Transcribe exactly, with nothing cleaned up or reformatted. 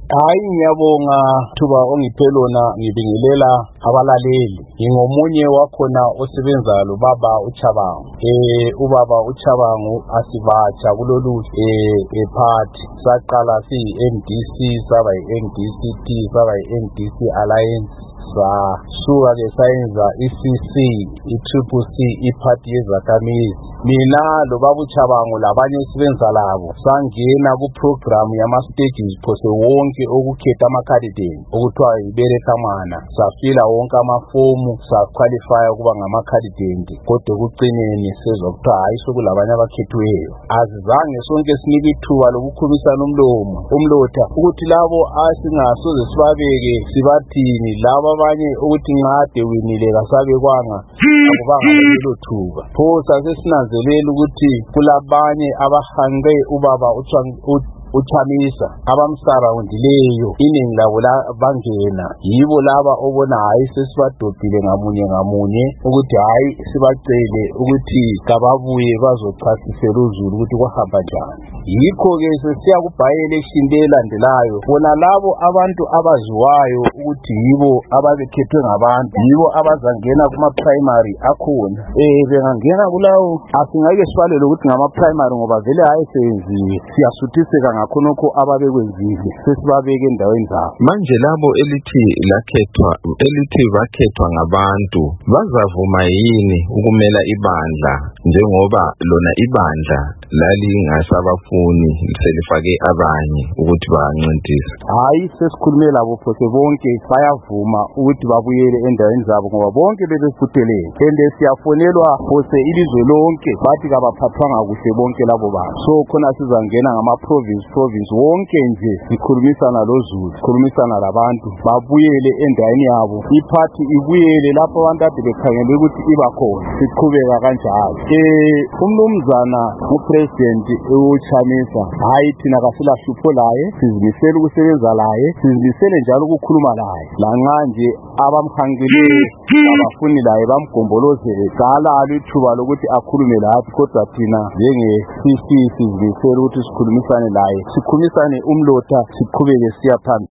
Hayi ngiyabonga thuba ongiphe lona, ngibingelela abalaleli. Ngingomunye wakhona osebenza lo baba uChabangu. Eh ubaba uChabangu asibatsha kulolu eh ephathi. Saqala siyi-N D C, saba yi-N D C T, saba yi-N D C Alliance, sasuka ke sayenza i-C C, i-Triple C, iphathi yezakhamizi. Mina lo baba uChabangu labanye sibenza labo sangena ku-program yama-stages phose wonke okukhetha ama-candidate okuthiwa yiberekamana. Safila wonke amafomu, saqualifya ukuba ngama-candidate, kodwa ekucineni sezwa kuthiwa hayi sokulabanye abakhethiweyo. Azizange sonke sinike ithuba lokukhulumisana umlomo umlotha ukuthi labo asingasoze sibabeke sibathini, labo abanye ukuthi nqade winile kasabekwanga akubanga lelo thuba. Pho sasesinanzelela ukuthi kulabanye abahanqe ubaba uChamisa abamsaraundileyo, iningi labo bangena. Yibo laba obona hayi sesibadobhile ngamunye ngamunye ukuthi hayi sibacele ukuthi kababuye bazochasisela uzulu ukuthi kwahamba njani. Yikho ke sesiya ku-by-election elandelayo, bona labo abantu abaziwayo ukuthi yibo ababekhethwe ngabantu, yibo abazangena kuma-primary akhona. Eh bengangena kulawo asingeke sifalele ukuthi ngama-primary ngoba vele hayi seyenziwe, siyasuthiseka ngakhonokho ababekwenzile, sesibabeke endaweni zabo. Manje labo elithi lakhethwa elithi bakhethwa ngabantu bazavuma yini ukumela ibandla njengoba lona ibandla lalingasabafuni selifake abanye ukuthi bancintise? Hayi sesikhulume labo phose bonke bayavuma ukuthi babuyele endaweni zabo ngoba bonke bebefuthelene, ende siyafonelwa phose ilizwe lonke bathi kabaphathwanga kuhle bonke labo bantu. So khona sizangena ngama-province province wonke nje sikhulumisana lozulu, sikhulumisana labantu babuyele endaweni yabo, iphathi ibuyele lapho abantu ade bekhangele ukuthi ibakhona, siqhubeka kanjalo. Eh umnumzana upresident uChamisa hayi thina kasilahlupho laye, sizimisela ukusebenza laye, sizimisele njalo ukukhuluma laye. Lanxa nje abamhanqileyo abafuni laye bamgombolozele dala alithuba lokuthi akhulume lathi, kodwa thina njenge-C C sizimisela ukuthi sikhulumisane laye, sikhulumisane umlotha, siqhubeke siya phambili.